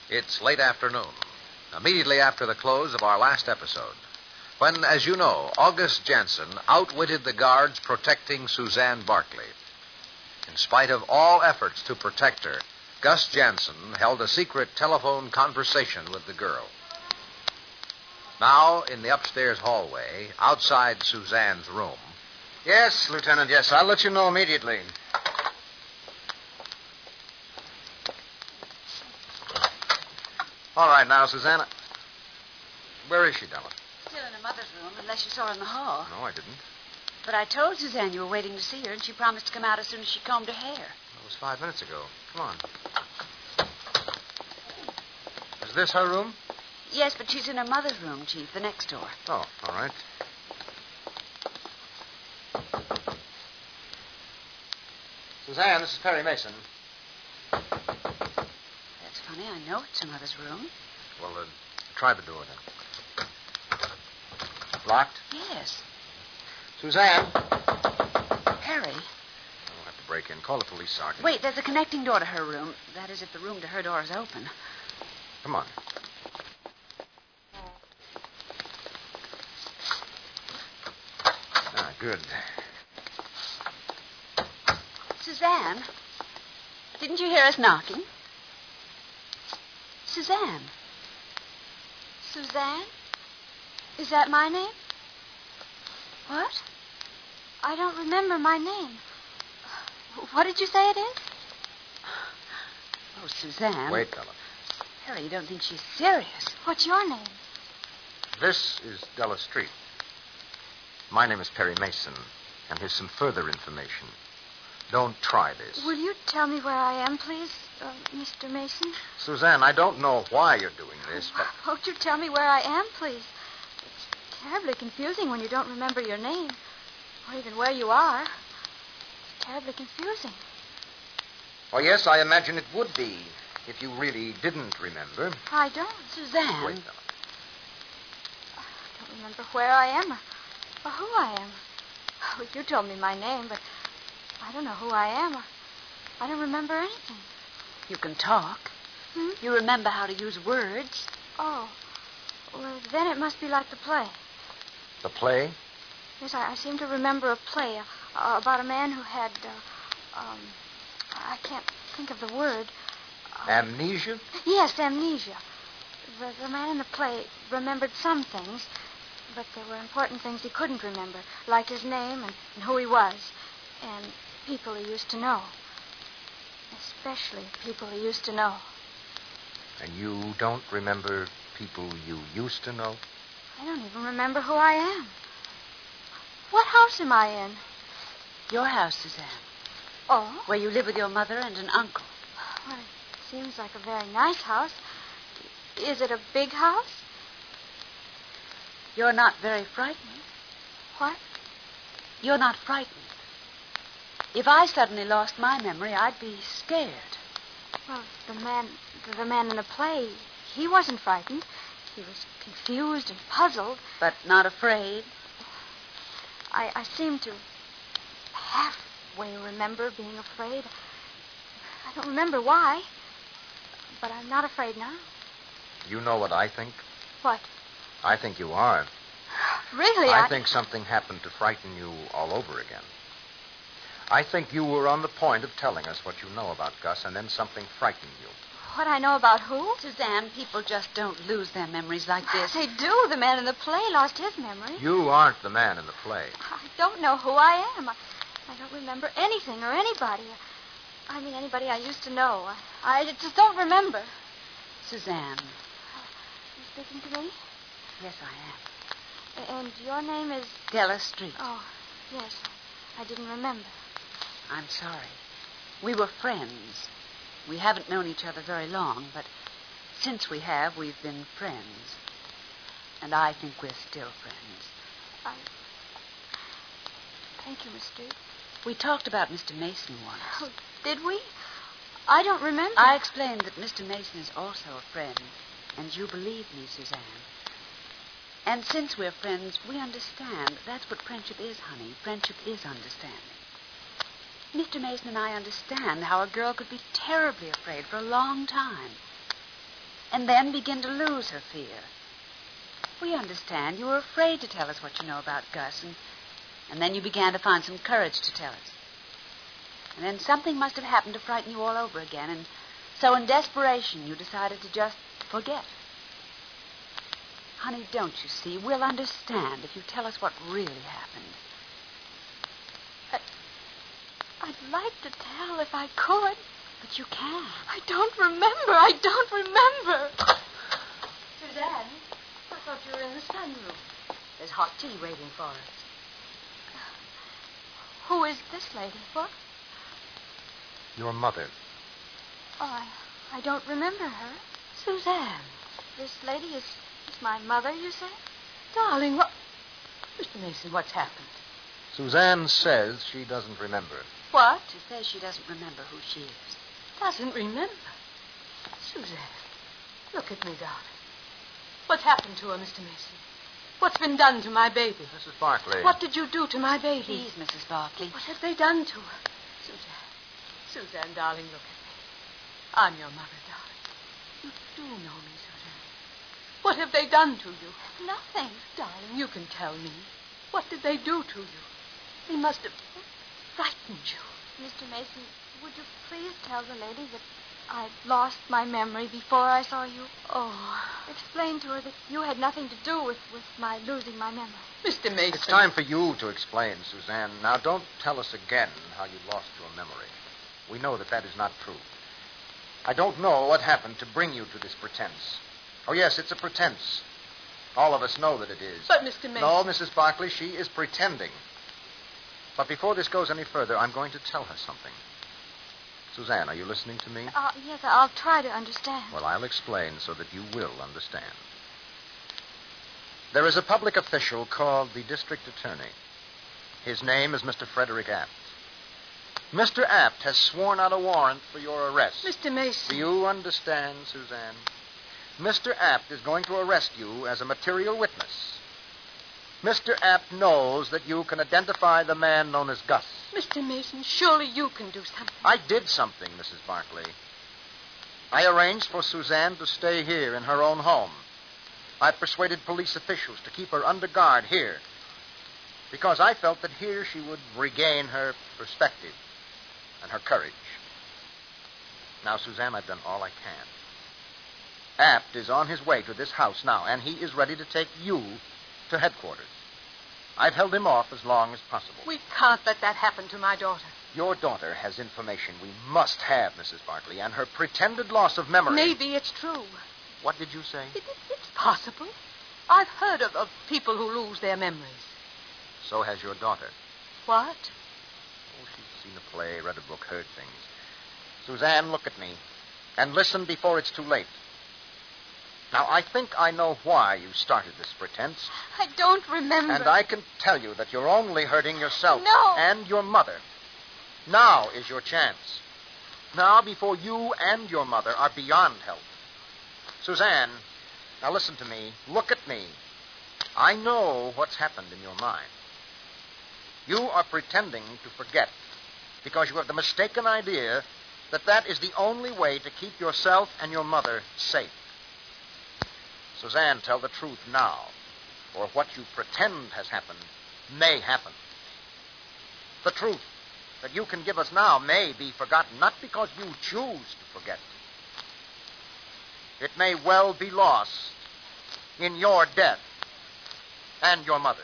It's late afternoon, immediately after the close of our last episode, when, as you know, August Jansen outwitted the guards protecting Suzanne Barkley. In spite of all efforts to protect her, Gus Jansen held a secret telephone conversation with the girl. Now, in the upstairs hallway, outside Suzanne's room. Yes, Lieutenant, yes. I'll let you know immediately. All right, now, Susanna. Where is she, Della? Still in her mother's room, unless you saw her in the hall. No, I didn't. But I told Suzanne you were waiting to see her, and she promised to come out as soon as she combed her hair. That was 5 minutes ago. Come on. Is this her room? Yes, but she's in her mother's room, Chief, the next door. Oh, all right. Suzanne, this is Perry Mason. That's funny. I know it's her mother's room. Well, try the door then. Locked? Yes. Suzanne. Harry. I'll have to break in. Call the police sergeant. Wait, there's a connecting door to her room. That is, if the room to her door is open. Come on. Ah, good. Suzanne, didn't you hear us knocking? Suzanne. Suzanne? Is that my name? What? I don't remember my name. What did you say it is? Oh, Suzanne. Wait, Della. Harry, you don't think she's serious? What's your name? This is Della Street. My name is Perry Mason, and here's some further information. Don't try this. Will you tell me where I am, please, Mr. Mason? Suzanne, I don't know why you're doing this, but... Won't you tell me where I am, please? It's terribly confusing when you don't remember your name, or even where you are. It's terribly confusing. Oh, yes, I imagine it would be if you really didn't remember. I don't. Suzanne. Wait, Della. I don't remember where I am or who I am. Well, you told me my name, but I don't know who I am. I don't remember anything. You can talk. Hmm? You remember how to use words. Oh. Well, then it must be like the play. The play? Yes, I seem to remember a play about a man who had, I can't think of the word. Amnesia? Yes, amnesia. The man in the play remembered some things, but there were important things he couldn't remember, like his name and who he was, and people he used to know. Especially people he used to know. And you don't remember people you used to know? I don't even remember who I am. What house am I in? Your house, Suzanne. Oh? Where you live with your mother and an uncle. Well, it seems like a very nice house. Is it a big house? You're not very frightened. What? You're not frightened. If I suddenly lost my memory, I'd be scared. Well, the man in the play, he wasn't frightened. He was confused and puzzled. But not afraid. I seem to halfway remember being afraid. I don't remember why, but I'm not afraid now. You know what I think? What? I think you are. Really? I think something happened to frighten you all over again. I think you were on the point of telling us what you know about Gus, and then something frightened you. What I know about who? Suzanne, people just don't lose their memories like this. They do. The man in the play lost his memory. You aren't the man in the play. I don't know who I am. I don't remember anything or anybody. I mean, anybody I used to know. I just don't remember. Suzanne. You speaking to me? Yes, I am. And your name is... Della Street. Oh, yes. I didn't remember. I'm sorry. We were friends. We haven't known each other very long, but since we have, we've been friends. And I think we're still friends. Thank you, Miss Street. We talked about Mr. Mason once. Oh, did we? I don't remember. I explained that Mr. Mason is also a friend, and you believe me, Suzanne. And since we're friends, we understand. That's what friendship is, honey. Friendship is understanding. Mr. Mason and I understand how a girl could be terribly afraid for a long time. and then begin to lose her fear. We understand you were afraid to tell us what you know about Gus, and then you began to find some courage to tell us. And then something must have happened to frighten you all over again, and so in desperation you decided to just forget. Honey, don't you see? We'll understand if you tell us what really happened. I'd like to tell if I could. But you can't. I don't remember. Suzanne, I thought you were in the sunroom. There's hot tea waiting for us. Who is this lady? What? Your mother. Oh, I don't remember her. Suzanne. This lady is my mother, you say? Darling, what... Mr. Mason, what's happened? Suzanne says she doesn't remember. What? She says she doesn't remember who she is. Doesn't remember? Suzanne, look at me, darling. What's happened to her, Mr. Mason? What's been done to my baby? Mrs. Barkley. What did you do to my baby? Please, Mrs. Barkley. What have they done to her? Suzanne, darling, look at me. I'm your mother, darling. You do know me, Suzanne. What have they done to you? Nothing. Darling, you can tell me. What did they do to you? They must have frightened you. Mr. Mason, would you please tell the lady that I lost my memory before I saw you? Oh. Explain to her that you had nothing to do with my losing my memory. Mr. Mason. It's time for you to explain, Suzanne. Now, don't tell us again how you lost your memory. We know that is not true. I don't know what happened to bring you to this pretense. Oh, yes, it's a pretense. All of us know that it is. But, Mr. Mason... No, Mrs. Barkley, she is pretending. But before this goes any further, I'm going to tell her something. Suzanne, are you listening to me? Yes, I'll try to understand. Well, I'll explain so that you will understand. There is a public official called the district attorney. His name is Mr. Frederick Apt. Mr. Apt has sworn out a warrant for your arrest. Mr. Mason... Do you understand, Suzanne? Mr. Apt is going to arrest you as a material witness. Mr. Apt knows that you can identify the man known as Gus. Mr. Mason, surely you can do something. I did something, Mrs. Barkley. I arranged for Suzanne to stay here in her own home. I persuaded police officials to keep her under guard here because I felt that here she would regain her perspective and her courage. Now, Suzanne, I've done all I can. Apt is on his way to this house now, and he is ready to take you to headquarters. I've held him off as long as possible. We can't let that happen to my daughter. Your daughter has information we must have, Mrs. Barkley, and her pretended loss of memory... Maybe it's true. What did you say? It's possible. I've heard of people who lose their memories. So has your daughter. What? Oh, she's seen a play, read a book, heard things. Suzanne, look at me, and listen before it's too late. Now, I think I know why you started this pretense. I don't remember. And I can tell you that you're only hurting yourself. No. And your mother. Now is your chance. Now, before you and your mother are beyond help. Suzanne, now listen to me. Look at me. I know what's happened in your mind. You are pretending to forget because you have the mistaken idea that is the only way to keep yourself and your mother safe. Suzanne, tell the truth now, or what you pretend has happened may happen. The truth that you can give us now may be forgotten, not because you choose to forget. It may well be lost in your death and your mother's.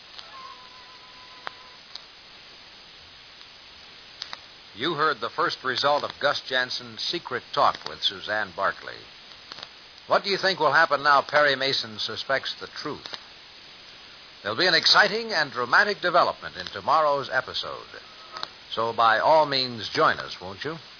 You heard the first result of Gus Jansen's secret talk with Suzanne Barkley. What do you think will happen now Perry Mason suspects the truth? There'll be an exciting and dramatic development in tomorrow's episode. So by all means, join us, won't you?